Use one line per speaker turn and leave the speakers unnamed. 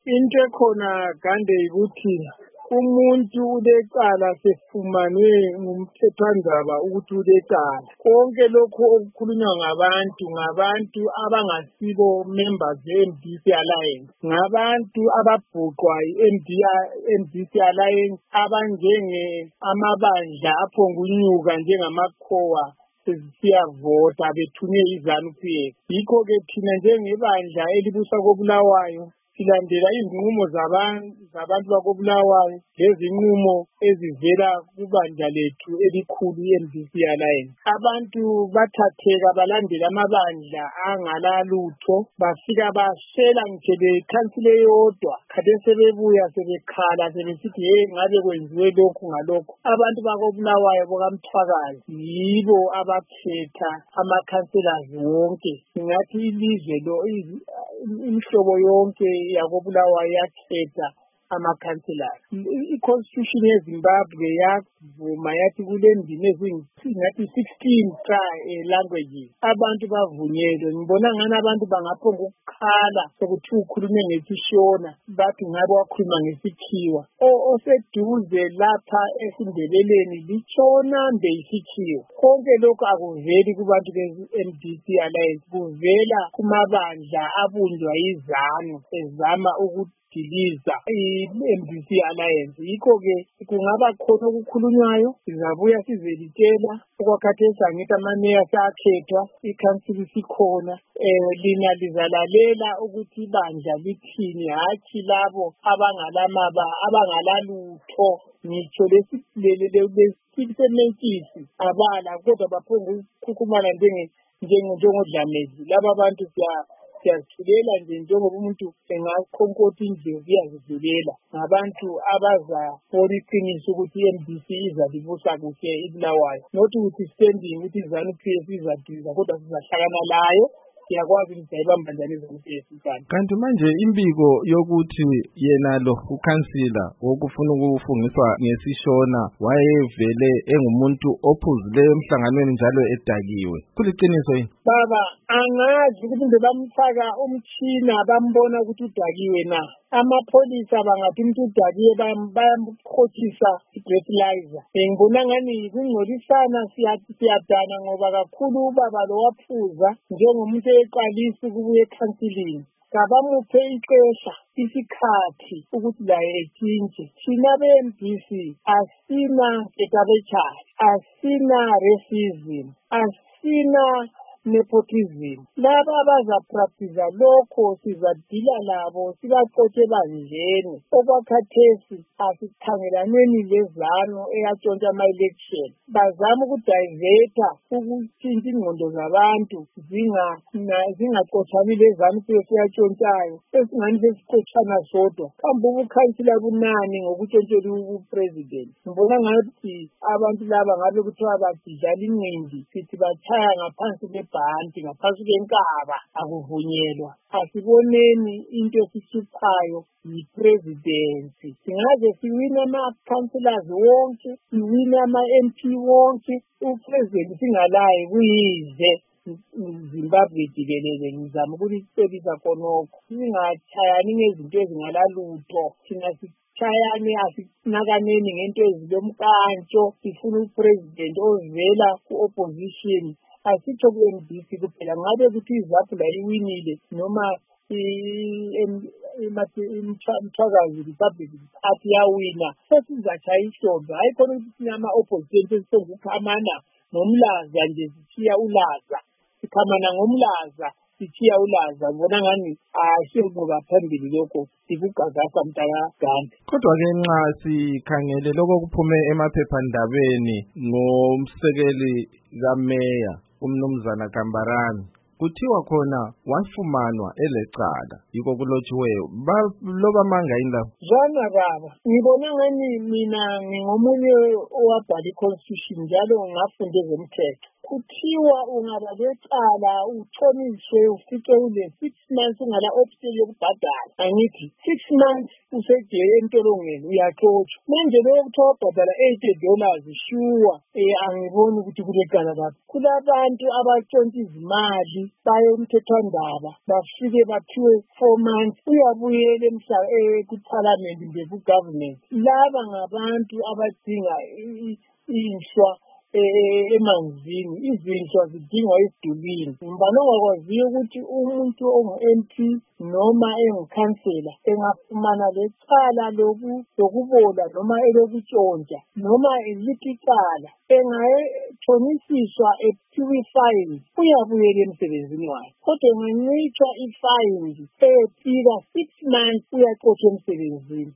Into ekhona Gande ukuthi umuntu ulecala sefumanwe ngumthethwandaba ukuthi ulecala. Konke lokho okukhulunywa ngabantu abangasibo members be-MDC Alliance, ngabantu ababhuqwa i-MDC Alliance, amabandla aphongunyuka njengamakhowa siyavota bethunywe iZANU-PF. Yikho-ke thina njengebandla elibusa koBulawayo silandela izinqumo zabantu bakoBulawayo lezinqumo ezivela kubandla lethu elikhulu i-MDC Alliance. Abantu bathatheka balandela amabandla angalalutho, bafika bashela ngitshe lekhansile yodwa, kade sebebuya sebekhala sebesithi ngabe kwenziwe lokhu ngalokho. Abantu bakoBulawayo bokaMthwakazi yibo abakhetha amakhansela wonke. Singathi ilizwe imihlobo yonke yakoBulawayo yakhetha amakhansela. I-Constitution yeZimbabwe yavuma yathi kulendimi ezingathi 16 languages abantu bavunyelwe. Ngibona ngani abantu bangaphonga ukukhala sokuthi ukhulume ngesishona bathi ngabe wakhuluma ngesikhiwa. Oseduze lapha esindebeleni litshona mbe isikhiwa. Konke lokho akuveli kubantu be-MDC Alliance, kuvela kumabandla abunjwa yiZANU ezama ukudiliza i-MDC Alliance. Yikho-ke kungaba khona okukhulunywayo, sizabuya sizelitshela. Okwakhathesi angithi amameya sakhethwa, ikhansili sikhona. Lina lizalalela ukuthi ibandla lithini, hatshi labo abangalalutho. Ngitsho lesisementisi abala kodwa baphonga ukukhukhumala njengodlamezi. Laba abantu siyazithulela nje njengoba umuntu engakhonkotha indlovu iyazivulela. Ngabantu abazabona iqiniso ukuthi i-MDC izalibusa kuhle iBulawayo. Not ukuthi standing ukuthi iZANU-PF izadiza, kodwa sizahlakana layo. Siyakwazi ukuthi sayibamba njani iZANU-PF kanti.
Kanti manje imbiko yokuthi yena lo ukhansila wokufuna ukufungiswa ngesishona wayevele engumuntu ophuzileyo emhlanganweni njalo edakiwe, kuliqiniso yini?
Baba, angazi ukuthi bamfaka umtshina bambona ukuthi udakiwe na. Amapholisa bangathi umuntu udakiwe bayamkhothisa i-breathalyzer. Ngibona ngani kungcolisana, siyadana ngoba kakhulu ubaba lo waphuza njengomuntu eqalisa ukubuya ekhansilini. Kabamuphe ixesha, isikhathi ukuthi laye etshintshe. Thina be-MDC asina etabechari, asina racism, asina nepotism. Laba abazapractiza lokho sizadila labo, sibaxotshe bandleni. Okwakhathesi asikhangelaneni leZANU eyatshontsha ama-election. Bazama ukudivetha, ukutshintsha ingqondo zabantu zingaxotshani leZANU-PF eyatshontshayo. Esingani sesixotshana sodwa. Kambe ubukhansila bunani ngokutshontshela upresident. Ngibona ngathi abantu laba ngabe kuthiwa badidlala inqindi, sithi batshaya ngaphansi bhanti ngaphansi kwenkaba, akuvunyelwa. Asiboneni into esihluphayo yi-presidency. Singaze siwine ama-councillors wonke, siwine ama-MP wonke, upresident singalaye kuyize Zimbabwe jikelele. Ngizama ukulicebisa khonokho, singatshayani ngezinto ezingalalutho. Thina sitshayane, asinakaneni ngento ezilomkantsho. Sifuna upresident ovela ku-opposition. Asitsho ku-MDC kuphela. Ngabe ukuthi iZAPU layiwinile noma iMthwakazi Republic Party yawina, sesizatshaya ihlombe. Hayi khona ukuthi sinama-opposition sesizokukhamana ngomlaza nje sithiya ulaza. Sikhamana ngomlaza sithiya ulaza. Ngibona ngani asiyokuba phambili lokho, sikugagasa mntakaganda.
Kodwa-ke nxa sikhangele lokho kuphume emaphephandabeni ngomsekeli kameya uMnumzana Gambarane, kuthiwa khona wafumanwa elecala. Yiko kulotshiweyo. Loba manga yini lapho?
Zwana baba, ngibona ngani mina ngingomunye owabhala i-Constitution njalo ngafunde ezomthetho. kuthiwa ungaba lecala uthoniswe ufice ule 6 months ungala option yokubhadala. Angithi 6 months usejele entolongweni uyaxotshwa. Manje lokho kuthiwa ubhadala $80 sure angiboni ukuthi kulecala lapho. Kulabantu abatshontsha izimali baye umthethwandaba bafike baphiwe 4 months uyabuyela ku-parliament kumbe ku-government. Laba ngabantu abadinga inhlwa emanzini. Izinhlwa zidingwa esidulini. Ngibani ongakwaziyo ukuthi umuntu ongu-MP noma engukhansela engafumana lecala lokubola noma elokutshontsha noma iliphi icala engayethonisiswa ephiwe ifine uyabuyela emsebenzini wakhe. Kodwa engancitshwa ifine eyefika 6 months uyaxotshwa emsebenzini.